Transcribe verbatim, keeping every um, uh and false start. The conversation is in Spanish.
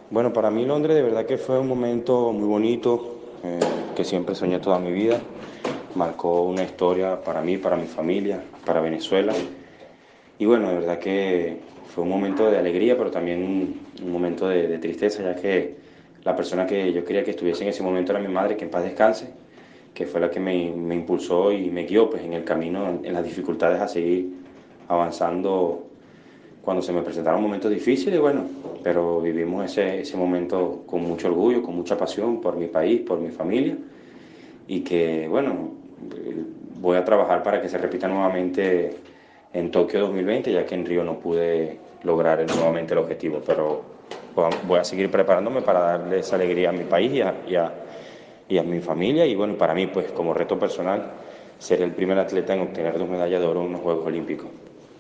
Bueno, para mí Londres de verdad que fue un momento muy bonito, eh, que siempre soñé toda mi vida. Marcó una historia para mí, para mi familia, para Venezuela. Y bueno, de verdad que fue un momento de alegría, pero también un, un momento de, de tristeza, ya que la persona que yo quería que estuviese en ese momento era mi madre, que en paz descanse, que fue la que me, me impulsó y me guió pues, en el camino, en, en las dificultades a seguir avanzando cuando se me presentaron momentos difíciles, bueno, pero vivimos ese, ese momento con mucho orgullo, con mucha pasión por mi país, por mi familia y que, bueno, voy a trabajar para que se repita nuevamente en Tokio dos mil veinte, ya que en Río no pude lograr nuevamente el objetivo, pero voy a seguir preparándome para darle esa alegría a mi país y a, y a, y a mi familia y bueno, para mí pues como reto personal ser el primer atleta en obtener dos medallas de oro en los Juegos Olímpicos.